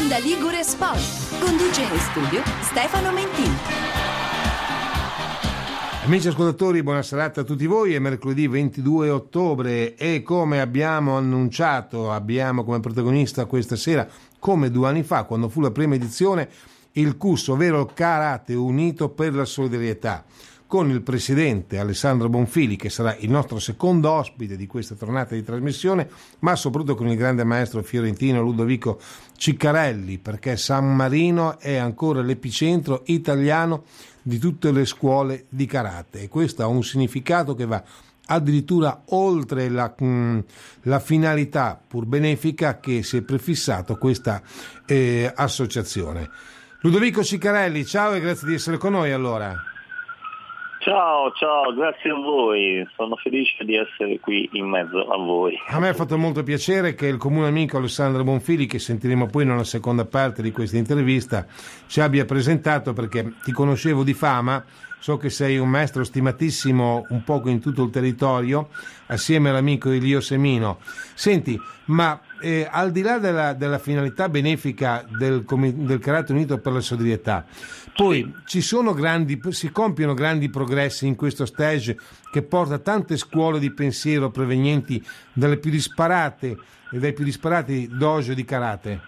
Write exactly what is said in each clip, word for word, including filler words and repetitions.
Onda Ligure Sport. Conduce in studio Stefano Mentini. Amici ascoltatori, buona serata a tutti voi. È mercoledì ventidue ottobre e come abbiamo annunciato abbiamo come protagonista questa sera, come due anni fa quando fu la prima edizione, il C U S, ovvero il Karate Unito per la Solidarietà, con il presidente Alessandro Bonfili, che sarà il nostro secondo ospite di questa tornata di trasmissione, ma soprattutto con il grande maestro fiorentino Ludovico Ciccarelli, perché San Marino è ancora l'epicentro italiano di tutte le scuole di karate, e questo ha un significato che va addirittura oltre la, mh, la finalità pur benefica che si è prefissato questa eh, associazione. Ludovico Ciccarelli, ciao e grazie di essere con noi allora. Ciao, ciao, grazie a voi, sono felice di essere qui in mezzo a voi. A me ha fatto molto piacere che il comune amico Alessandro Bonfili, che sentiremo poi nella seconda parte di questa intervista, ci abbia presentato, perché ti conoscevo di fama, so che sei un maestro stimatissimo un poco in tutto il territorio, assieme all'amico Elio Semino. Senti, ma eh, al di là della, della finalità benefica del, del Karate Unito per la Solidarietà, poi ci sono grandi, si compiono grandi progressi in questo stage che porta tante scuole di pensiero provenienti dalle più disparate e dai più disparati dojo di karate.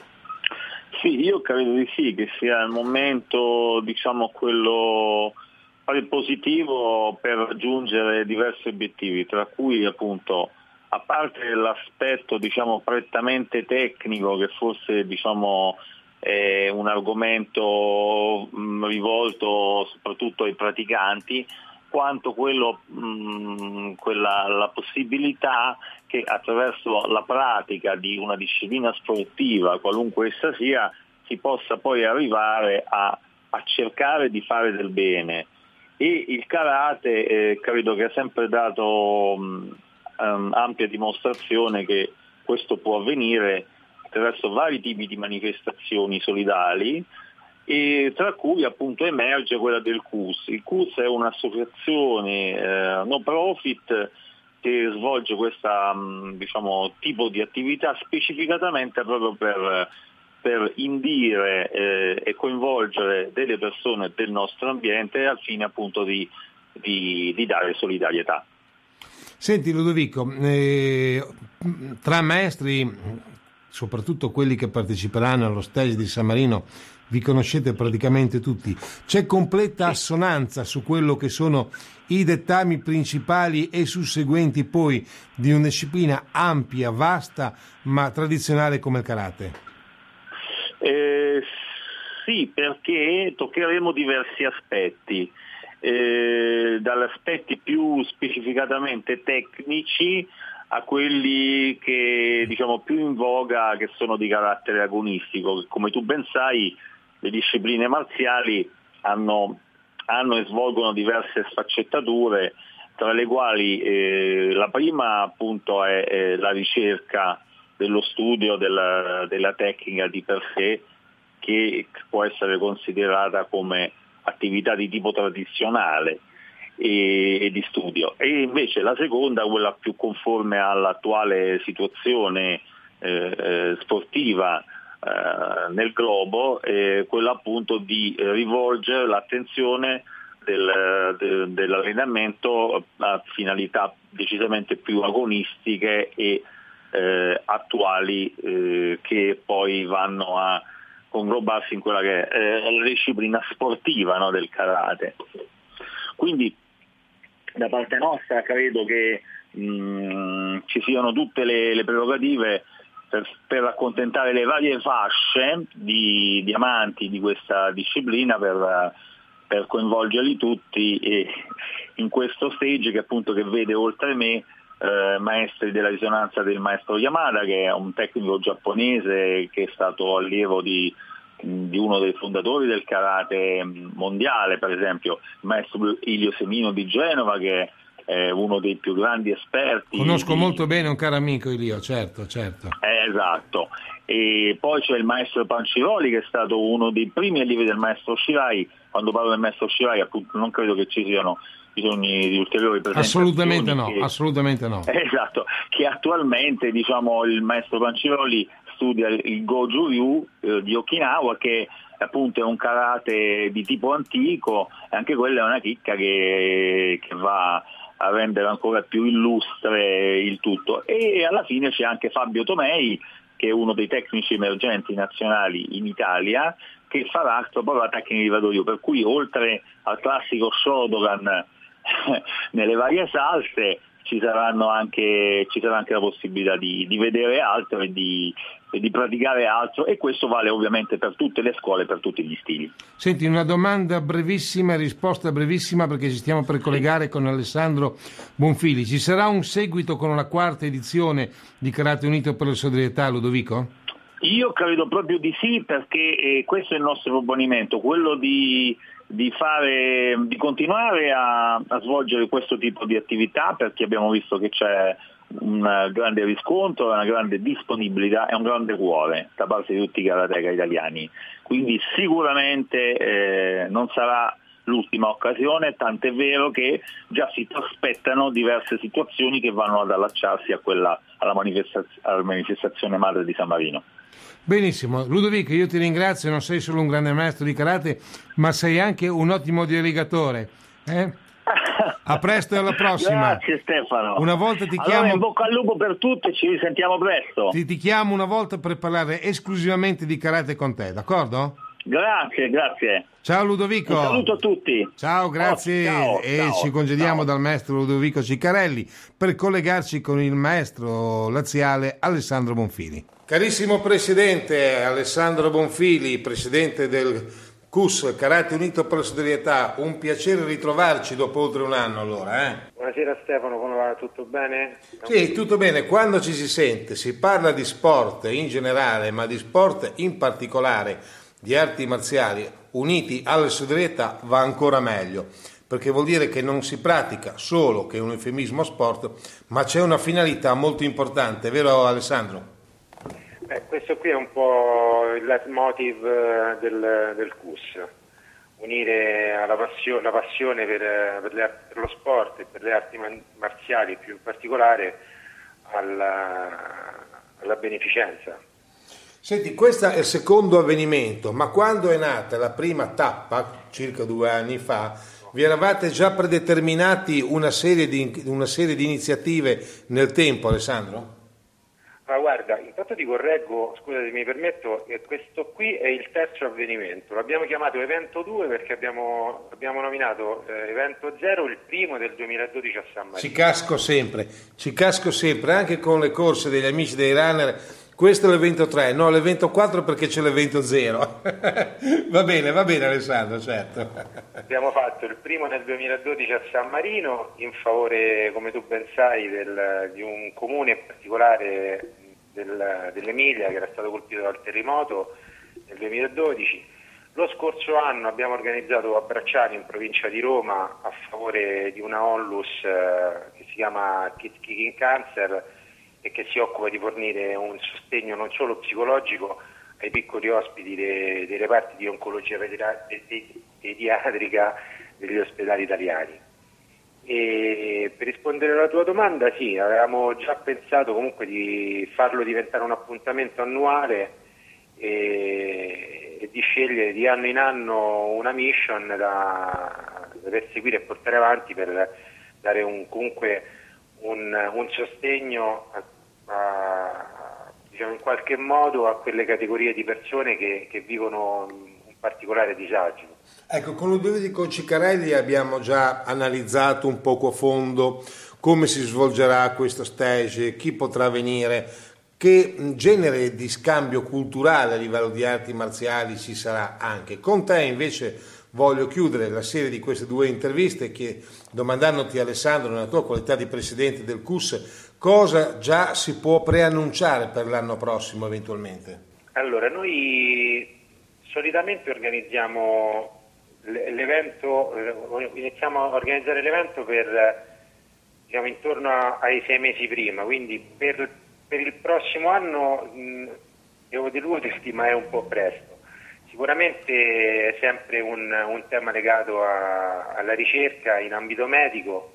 Sì, io credo di sì, che sia il momento, diciamo, quello positivo per raggiungere diversi obiettivi, tra cui appunto, a parte l'aspetto, diciamo, prettamente tecnico, che forse, diciamo, è un argomento mh, rivolto soprattutto ai praticanti, quanto quello, mh, quella, la possibilità che attraverso la pratica di una disciplina sportiva, qualunque essa sia, si possa poi arrivare a, a cercare di fare del bene. E il karate eh, credo che ha sempre dato mh, um, ampia dimostrazione che questo può avvenire attraverso vari tipi di manifestazioni solidali, e tra cui appunto emerge quella del C U S. Il C U S è un'associazione eh, no profit che svolge questo diciamo, tipo di attività specificatamente proprio per, per indire eh, e coinvolgere delle persone del nostro ambiente al fine appunto di, di, di dare solidarietà. Senti Ludovico, eh, tra maestri, soprattutto quelli che parteciperanno allo stage di San Marino, vi conoscete praticamente tutti, c'è completa assonanza su quello che sono i dettami principali e susseguenti poi di una disciplina ampia, vasta, ma tradizionale come il karate? Eh, sì, perché toccheremo diversi aspetti, eh, dagli aspetti più specificatamente tecnici a quelli che diciamo più in voga, che sono di carattere agonistico. Come tu ben sai, le discipline marziali hanno, hanno e svolgono diverse sfaccettature, tra le quali eh, la prima appunto è, è la ricerca dello studio della, della tecnica di per sé, che può essere considerata come attività di tipo tradizionale e, e di studio, e invece la seconda, quella più conforme all'attuale situazione eh, eh, sportiva eh, nel globo, è quella appunto di rivolgere l'attenzione del, de, dell'allenamento a finalità decisamente più agonistiche e eh, attuali, eh, che poi vanno a conglobarsi in quella che è eh, la disciplina sportiva, no, del karate. Quindi da parte nostra credo che mh, ci siano tutte le, le prerogative per, per accontentare le varie fasce di, di amanti di questa disciplina, per, per coinvolgerli tutti, e in questo stage che appunto che vede oltre me eh, maestri della risonanza del maestro Yamada, che è un tecnico giapponese che è stato allievo di di uno dei fondatori del karate mondiale, per esempio il maestro Elio Semino di Genova, che è uno dei più grandi esperti. Conosco di... molto bene un caro amico Elio, certo, certo. Eh, esatto. E poi c'è il maestro Panciroli, che è stato uno dei primi allievi del maestro Shirai. Quando parlo del maestro Shirai, appunto, non credo che ci siano bisogni di ulteriori presentazioni. Assolutamente no, che, assolutamente no. Esatto, che attualmente diciamo il maestro Panciroli studia il Goju Ryu eh, di Okinawa, che appunto è un karate di tipo antico, e anche quella è una chicca che, che va a rendere ancora più illustre il tutto. E alla fine c'è anche Fabio Tomei, che è uno dei tecnici emergenti nazionali in Italia, che farà proprio la tecnica di Vado Ryu, per cui oltre al classico Shodogan nelle varie salse ci saranno anche ci sarà anche la possibilità di, di vedere altro e di, e di praticare altro, e questo vale ovviamente per tutte le scuole, per tutti gli stili. Senti, una domanda brevissima, risposta brevissima, perché ci stiamo per collegare con Alessandro Bonfili. Ci sarà un seguito con la quarta edizione di Karate Unito per la Solidarietà, Ludovico? Io credo proprio di sì, perché eh, questo è il nostro proponimento, quello di, di, fare, di continuare a, a svolgere questo tipo di attività, perché abbiamo visto che c'è un grande riscontro, una grande disponibilità e un grande cuore da parte di tutti i karateka italiani. Quindi sicuramente eh, non sarà l'ultima occasione, tant'è vero che già si prospettano diverse situazioni che vanno ad allacciarsi a quella, alla, manifestaz- alla manifestazione madre di San Marino. Benissimo, Ludovico, io ti ringrazio, non sei solo un grande maestro di karate, ma sei anche un ottimo delegatore. Eh? A presto e alla prossima. Grazie Stefano. Una volta ti allora, chiamo. in bocca al lupo per tutti, ci risentiamo presto. Ti, ti chiamo una volta per parlare esclusivamente di karate con te, d'accordo? Grazie, grazie. Ciao Ludovico. Un saluto a tutti. Ciao, grazie. Oh, ciao, e ciao, ci congediamo ciao. dal maestro Ludovico Ciccarelli per collegarci con il maestro laziale Alessandro Bonfili. Carissimo Presidente Alessandro Bonfili, Presidente del C U S, Karate Unito per la Solidarietà, un piacere ritrovarci dopo oltre un anno allora. Eh? Buonasera Stefano, come va? Tutto bene? Sì, tutto bene. Quando ci si sente, si parla di sport in generale, ma di sport in particolare, di arti marziali uniti alla solidarietà, va ancora meglio, perché vuol dire che non si pratica solo, che è un eufemismo, sport, ma c'è una finalità molto importante, vero Alessandro? Eh, questo qui è un po' il leitmotiv del, del C U S, unire la passione, la passione per, per, le, per lo sport e per le arti marziali, più in particolare alla, alla beneficenza. Senti, questo è il secondo avvenimento, ma quando è nata la prima tappa, circa due anni fa, vi eravate già predeterminati una serie di, una serie di iniziative nel tempo, Alessandro? Ma guarda, intanto ti correggo, scusa se mi permetto, che questo qui è il terzo avvenimento. L'abbiamo chiamato Evento due perché abbiamo, abbiamo nominato eh, Evento zero il primo del duemiladodici a San Marino. Ci casco sempre, ci casco sempre, anche con le corse degli amici dei runner. Questo è l'evento tre, no, l'evento quattro perché c'è l'evento zero. Va bene, va bene Alessandro, certo. Abbiamo fatto il primo nel duemiladodici a San Marino in favore, come tu ben sai, del, di un comune in particolare del, dell'Emilia che era stato colpito dal terremoto nel duemiladodici. Lo scorso anno abbiamo organizzato a Bracciano in provincia di Roma a favore di una onlus eh, che si chiama Kids Kicking Cancer e che si occupa di fornire un sostegno non solo psicologico ai piccoli ospiti dei, dei reparti di oncologia pediatrica degli ospedali italiani. E per rispondere alla tua domanda, sì, avevamo già pensato comunque di farlo diventare un appuntamento annuale e, e di scegliere di anno in anno una mission da, da perseguire e portare avanti per dare un, comunque un, un sostegno a, a, diciamo in qualche modo a quelle categorie di persone che, che vivono un particolare disagio. Ecco, con Ludovico Ciccarelli abbiamo già analizzato un poco a fondo come si svolgerà questo stage, chi potrà venire, che genere di scambio culturale a livello di arti marziali ci sarà anche. Con te invece voglio chiudere la serie di queste due interviste che, domandandoti Alessandro nella tua qualità di presidente del C U S, cosa già si può preannunciare per l'anno prossimo eventualmente? Allora, noi solitamente organizziamo l'evento, iniziamo a organizzare l'evento per, diciamo, intorno a, ai sei mesi prima, quindi per, per il prossimo anno mh, devo deluderti, ma è un po' presto. Sicuramente è sempre un, un tema legato a, alla ricerca in ambito medico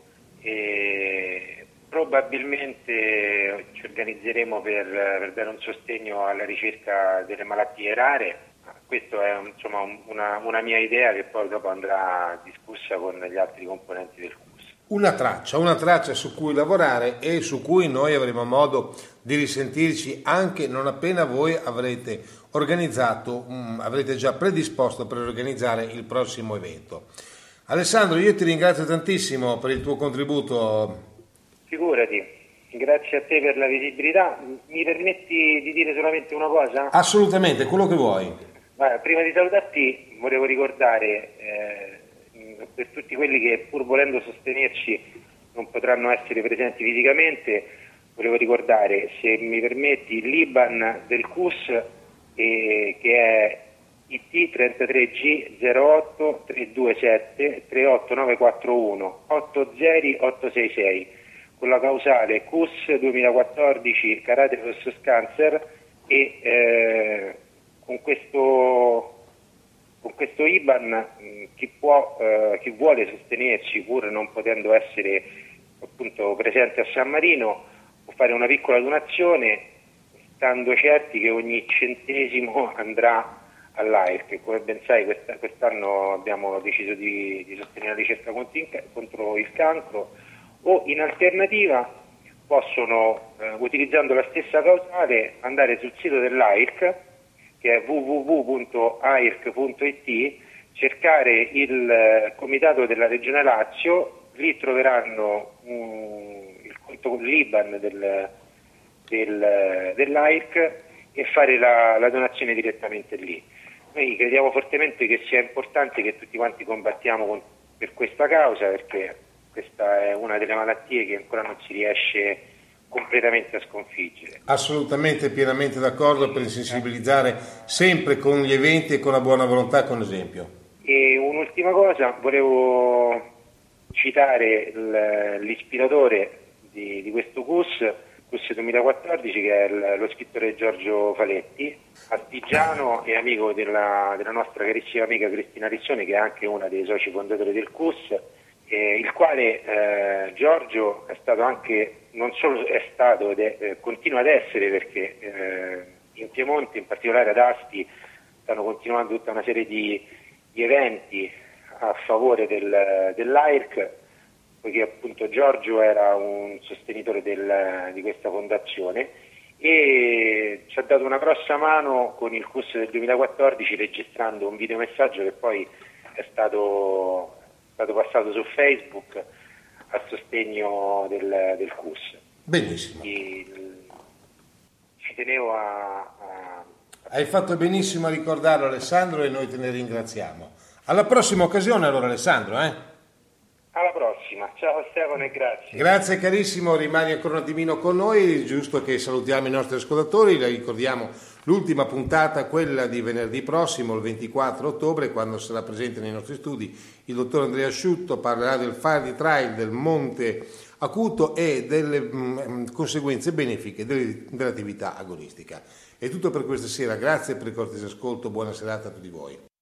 e probabilmente ci organizzeremo per, per dare un sostegno alla ricerca delle malattie rare. Questa è insomma una, una mia idea che poi dopo andrà discussa con gli altri componenti del C U S. Una traccia, una traccia su cui lavorare e su cui noi avremo modo di risentirci anche non appena voi avrete organizzato, um, avrete già predisposto per organizzare il prossimo evento. Alessandro, io ti ringrazio tantissimo per il tuo contributo. Figurati, grazie a te per la visibilità. Mi permetti di dire solamente una cosa? Assolutamente, quello che vuoi. Beh, prima di salutarti volevo ricordare eh, per tutti quelli che pur volendo sostenerci non potranno essere presenti fisicamente, volevo ricordare, se mi permetti, l'I B A N del C U S eh, che è I T trentatré G zero otto tre due sette tre otto nove quattro uno otto zero otto sei sei con la causale C U S duemilaquattordici Karate versus Cancer e eh, con questo Con questo I B A N chi, può, eh, chi vuole sostenerci pur non potendo essere appunto presente a San Marino può fare una piccola donazione stando certi che ogni centesimo andrà all'A I R C. Come ben sai quest- quest'anno abbiamo deciso di, di sostenere la ricerca contro il cancro o in alternativa possono, eh, utilizzando la stessa causale, andare sul sito dell'A I R C che è w w w punto a i r c punto i t, cercare il eh, comitato della Regione Lazio, lì troveranno um, il conto l'I B A N del, del, dell'A I R C e fare la, la donazione direttamente lì. Noi crediamo fortemente che sia importante che tutti quanti combattiamo con, per questa causa, perché questa è una delle malattie che ancora non si riesce completamente a sconfiggere. Assolutamente, pienamente d'accordo per sensibilizzare sempre con gli eventi e con la buona volontà, con l'esempio. E un'ultima cosa, volevo citare il, l'ispiratore di, di questo C U S, C U S duemilaquattordici, che è il, lo scrittore Giorgio Faletti, artigiano e amico della, della nostra carissima amica Cristina Rizzoni, che è anche una dei soci fondatori del C U S, eh, il quale eh, Giorgio è stato anche, non solo è stato ed è, eh, continua ad essere, perché eh, in Piemonte, in particolare ad Asti, stanno continuando tutta una serie di, di eventi a favore del, dell'A I R C, poiché appunto Giorgio era un sostenitore del, di questa fondazione e ci ha dato una grossa mano con il C U S del duemilaquattordici registrando un videomessaggio che poi è stato, è stato passato su Facebook a sostegno del, del C U S. Benissimo. Il, ci tenevo a, a... Hai fatto benissimo a ricordarlo, Alessandro, e noi te ne ringraziamo. Alla prossima occasione allora, Alessandro, eh? Alla prossima, ciao Stefano e grazie. Grazie carissimo, rimani ancora un attimino con noi, è giusto che salutiamo i nostri ascoltatori, la ricordiamo l'ultima puntata, quella di venerdì prossimo, il ventiquattro ottobre, quando sarà presente nei nostri studi il dottor Andrea Asciutto, parlerà del Fire Trial del Monte Acuto e delle mh, conseguenze benefiche delle, dell'attività agonistica. È tutto per questa sera, grazie per il cortese ascolto, buona serata a tutti voi.